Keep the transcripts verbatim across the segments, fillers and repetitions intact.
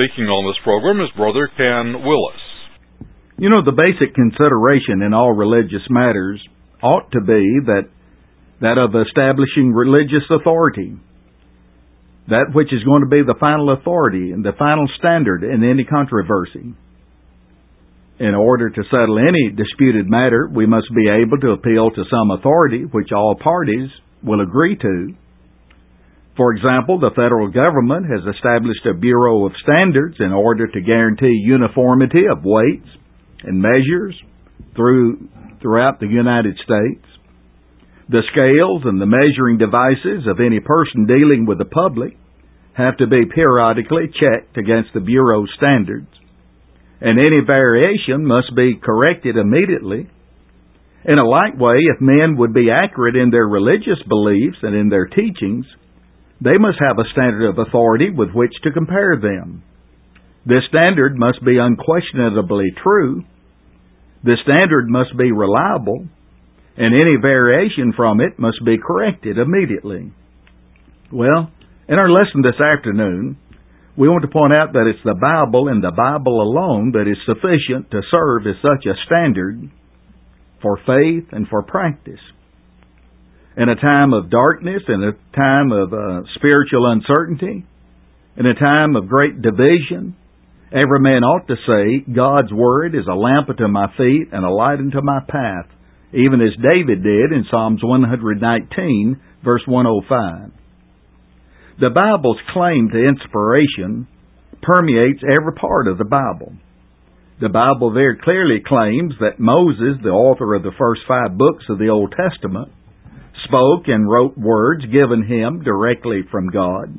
speaking on this program is Brother Ken Willis. You know, the basic consideration in all religious matters ought to be that that of establishing religious authority, that which is going to be the final authority and the final standard in any controversy. In order to settle any disputed matter, we must be able to appeal to some authority which all parties will agree to. For example, the federal government has established a Bureau of Standards in order to guarantee uniformity of weights and measures through, throughout the United States. The scales and the measuring devices of any person dealing with the public have to be periodically checked against the Bureau's standards, and any variation must be corrected immediately. In a like way, if men would be accurate in their religious beliefs and in their teachings, they must have a standard of authority with which to compare them. This standard must be unquestionably true. The standard must be reliable, and any variation from it must be corrected immediately. Well, in our lesson this afternoon, we want to point out that it's the Bible and the Bible alone that is sufficient to serve as such a standard for faith and for practice. In a time of darkness, in a time of uh, spiritual uncertainty, in a time of great division, every man ought to say, God's Word is a lamp unto my feet and a light unto my path, even as David did in Psalms one nineteen, verse one oh five. The Bible's claim to inspiration permeates every part of the Bible. The Bible very clearly claims that Moses, the author of the first five books of the Old Testament, spoke and wrote words given him directly from God.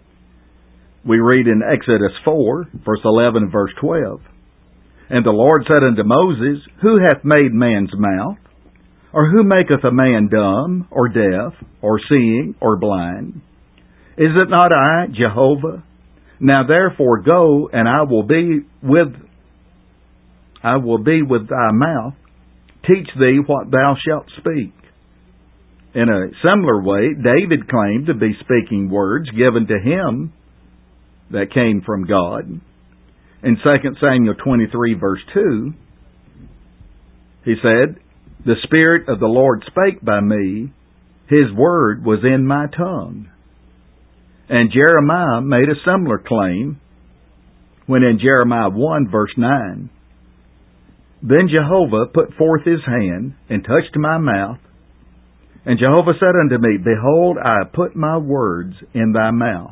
We read in Exodus four, verse eleven and verse twelve, And the Lord said unto Moses, Who hath made man's mouth? Or who maketh a man dumb, or deaf, or seeing, or blind? Is it not I, Jehovah? Now therefore go, and I will be with I will be with thy mouth, teach thee what thou shalt speak. In a similar way, David claimed to be speaking words given to him that came from God. In Second Samuel twenty-three, verse two, he said, The Spirit of the Lord spake by me, His word was in my tongue. And Jeremiah made a similar claim when in Jeremiah one, verse nine, Then Jehovah put forth His hand and touched my mouth, and Jehovah said unto me, Behold, I have put my words in thy mouth.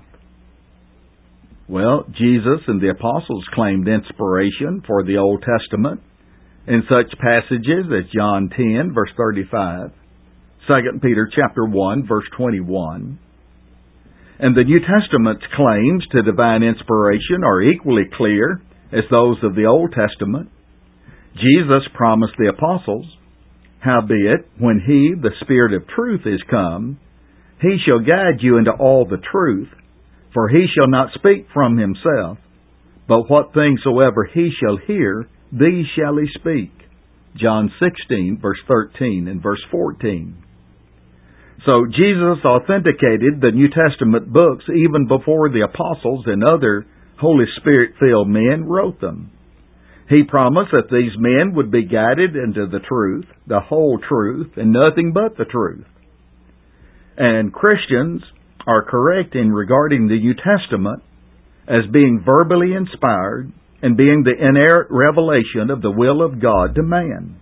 Well, Jesus and the apostles claimed inspiration for the Old Testament in such passages as John ten, verse thirty-five, Second Peter chapter one, verse twenty-one. And the New Testament's claims to divine inspiration are equally clear as those of the Old Testament. Jesus promised the apostles, Howbeit, when He, the Spirit of truth, is come, He shall guide you into all the truth, for He shall not speak from Himself, but what things soever He shall hear, these shall He speak. John sixteen, verse thirteen and verse fourteen. So Jesus authenticated the New Testament books even before the apostles and other Holy Spirit-filled men wrote them. He promised that these men would be guided into the truth, the whole truth, and nothing but the truth. And Christians are correct in regarding the New Testament as being verbally inspired and being the inerrant revelation of the will of God to man.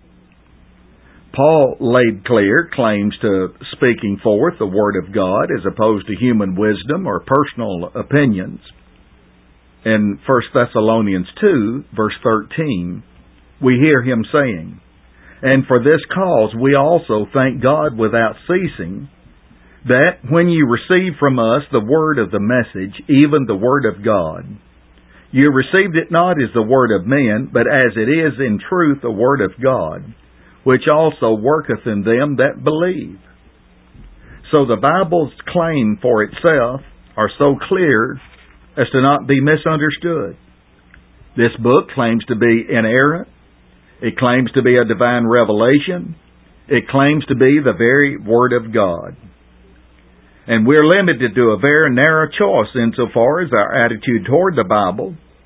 Paul laid clear claims to speaking forth the Word of God as opposed to human wisdom or personal opinions. In First Thessalonians two, verse thirteen, we hear him saying, And for this cause we also thank God without ceasing, that when you received from us the word of the message, even the word of God, you received it not as the word of men, but as it is in truth the word of God, which also worketh in them that believe. So the Bible's claim for itself are so clear as to not be misunderstood. This book claims to be inerrant. It claims to be a divine revelation. It claims to be the very Word of God. And we're limited to a very narrow choice insofar as our attitude toward the Bible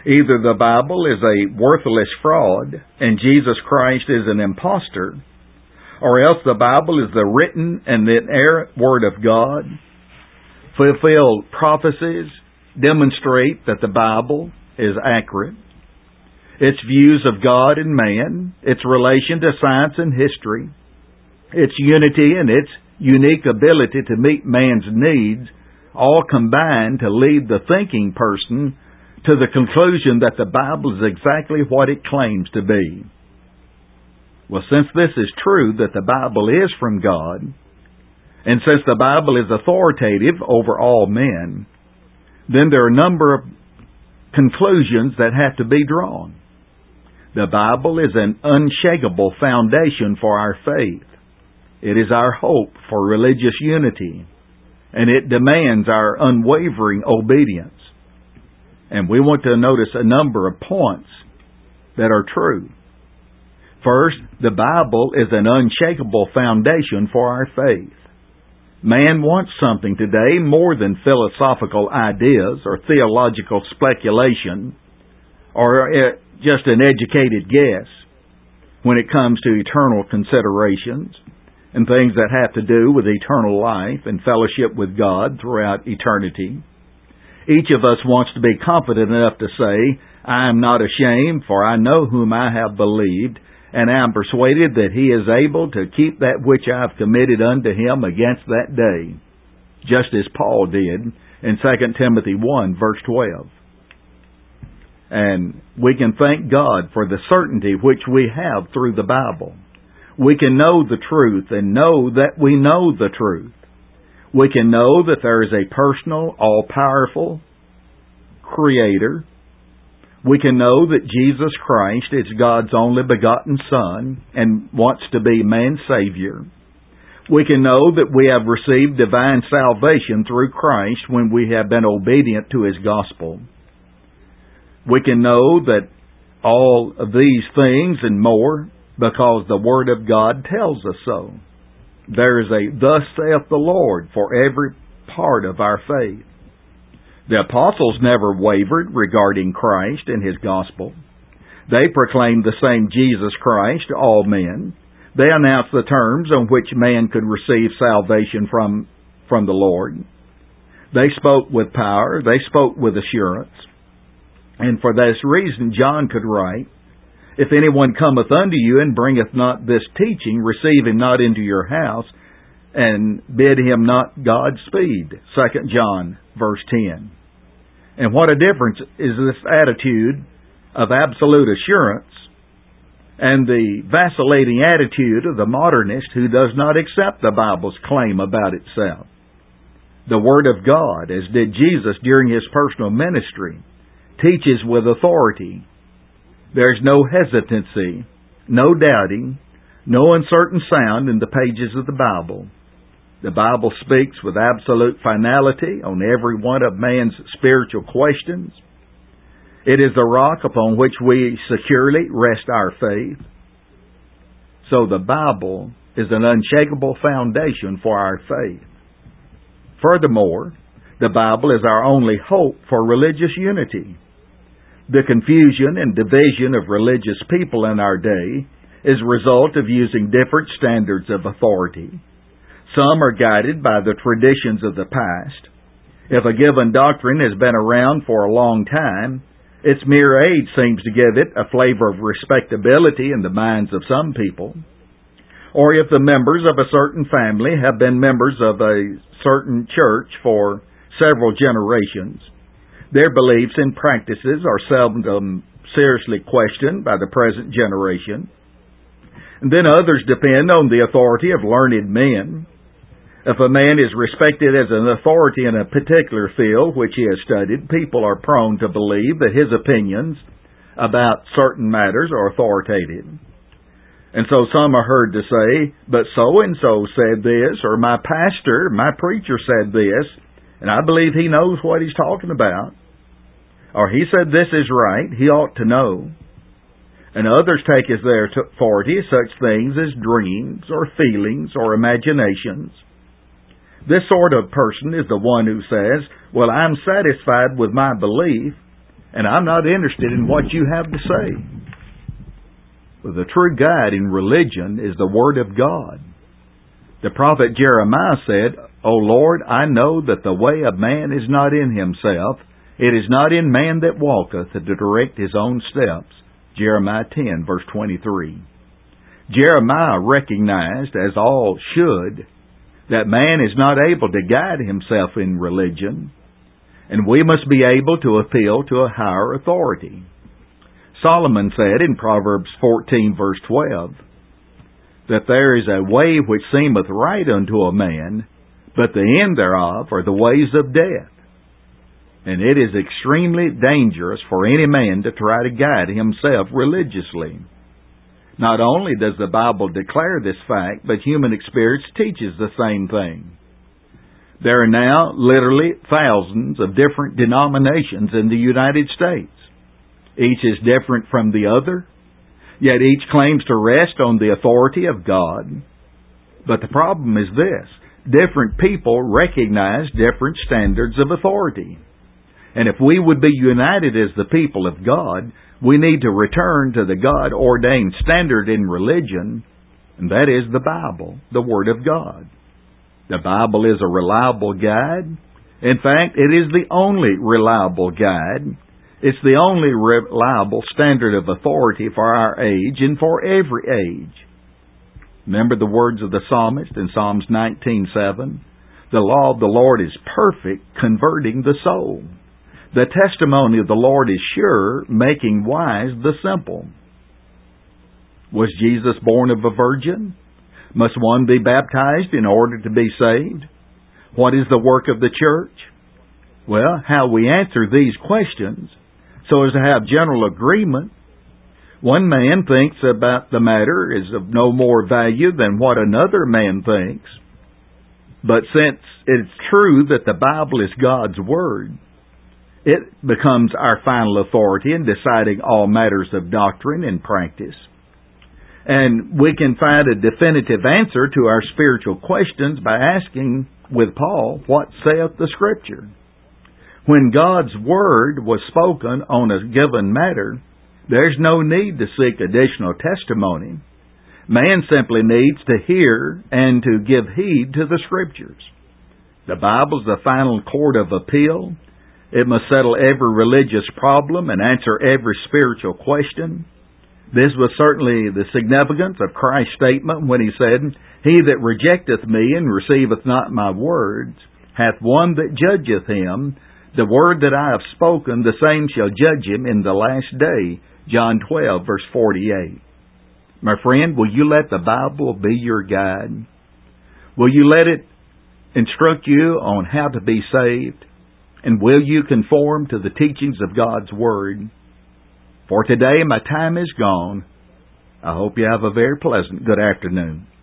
Either the Bible is a worthless fraud and Jesus Christ is an impostor, or else the Bible is the written and inerrant Word of God. Fulfilled prophecies demonstrate that the Bible is accurate. Its views of God and man, its relation to science and history, its unity and its unique ability to meet man's needs all combine to lead the thinking person to the conclusion that the Bible is exactly what it claims to be. Well, since this is true, that the Bible is from God, and since the Bible is authoritative over all men, then there are a number of conclusions that have to be drawn. The Bible is an unshakable foundation for our faith. It is our hope for religious unity, and it demands our unwavering obedience. And we want to notice a number of points that are true. First, the Bible is an unshakable foundation for our faith. Man wants something today more than philosophical ideas or theological speculation or just an educated guess when it comes to eternal considerations and things that have to do with eternal life and fellowship with God throughout eternity. Each of us wants to be confident enough to say, I am not ashamed, for I know whom I have believed, and I am persuaded that He is able to keep that which I have committed unto Him against that day, just as Paul did in Second Timothy one, verse twelve. And we can thank God for the certainty which we have through the Bible. We can know the truth and know that we know the truth. We can know that there is a personal, all-powerful Creator. We can know that Jesus Christ is God's only begotten Son and wants to be man's Savior. We can know that we have received divine salvation through Christ when we have been obedient to His gospel. We can know that all of these things and more because the Word of God tells us so. There is a thus saith the Lord for every part of our faith. The apostles never wavered regarding Christ and His gospel. They proclaimed the same Jesus Christ to all men. They announced the terms on which man could receive salvation from, from the Lord. They spoke with power. They spoke with assurance. And for this reason John could write, If anyone cometh unto you and bringeth not this teaching, receive him not into your house, and bid him not Godspeed. Second John, verse ten. And what a difference is this attitude of absolute assurance and the vacillating attitude of the modernist who does not accept the Bible's claim about itself. The Word of God, as did Jesus during His personal ministry, teaches with authority. There's no hesitancy, no doubting, no uncertain sound in the pages of the Bible. The Bible speaks with absolute finality on every one of man's spiritual questions. It is the rock upon which we securely rest our faith. So the Bible is an unshakable foundation for our faith. Furthermore, the Bible is our only hope for religious unity. The confusion and division of religious people in our day is a result of using different standards of authority. Some are guided by the traditions of the past. If a given doctrine has been around for a long time, its mere age seems to give it a flavor of respectability in the minds of some people. Or if the members of a certain family have been members of a certain church for several generations, their beliefs and practices are seldom seriously questioned by the present generation. And then others depend on the authority of learned men. If a man is respected as an authority in a particular field which he has studied, people are prone to believe that his opinions about certain matters are authoritative. And so some are heard to say, but so-and-so said this, or my pastor, my preacher said this, and I believe he knows what he's talking about. Or he said this is right, he ought to know. And others take as their authority such things as dreams or feelings or imaginations. This sort of person is the one who says, well, I'm satisfied with my belief, and I'm not interested in what you have to say. Well, the true guide in religion is the Word of God. The prophet Jeremiah said, O Lord, I know that the way of man is not in himself. It is not in man that walketh to direct his own steps. Jeremiah ten, verse twenty-three. Jeremiah recognized, as all should, that man is not able to guide himself in religion, and we must be able to appeal to a higher authority. Solomon said in Proverbs fourteen, verse twelve, that there is a way which seemeth right unto a man, but the end thereof are the ways of death. And it is extremely dangerous for any man to try to guide himself religiously. Not only does the Bible declare this fact, but human experience teaches the same thing. There are now literally thousands of different denominations in the United States. Each is different from the other, yet each claims to rest on the authority of God. But the problem is this: different people recognize different standards of authority. And if we would be united as the people of God, we need to return to the God-ordained standard in religion, and that is the Bible, the Word of God. The Bible is a reliable guide. In fact, it is the only reliable guide. It's the only reliable standard of authority for our age and for every age. Remember the words of the psalmist in Psalms nineteen seven? The law of the Lord is perfect, converting the soul. The testimony of the Lord is sure, making wise the simple. Was Jesus born of a virgin? Must one be baptized in order to be saved? What is the work of the church? Well, how we answer these questions so as to have general agreement. One man thinks about the matter is of no more value than what another man thinks. But since it's true that the Bible is God's Word, it becomes our final authority in deciding all matters of doctrine and practice. And we can find a definitive answer to our spiritual questions by asking with Paul, what saith the Scripture? When God's Word was spoken on a given matter, there's no need to seek additional testimony. Man simply needs to hear and to give heed to the Scriptures. The Bible's the final court of appeal. It must settle every religious problem and answer every spiritual question. This was certainly the significance of Christ's statement when He said, He that rejecteth me and receiveth not my words hath one that judgeth him. The word that I have spoken, the same shall judge him in the last day. John twelve, verse forty-eight. My friend, will you let the Bible be your guide? Will you let it instruct you on how to be saved? And will you conform to the teachings of God's Word? For today my time is gone. I hope you have a very pleasant good afternoon.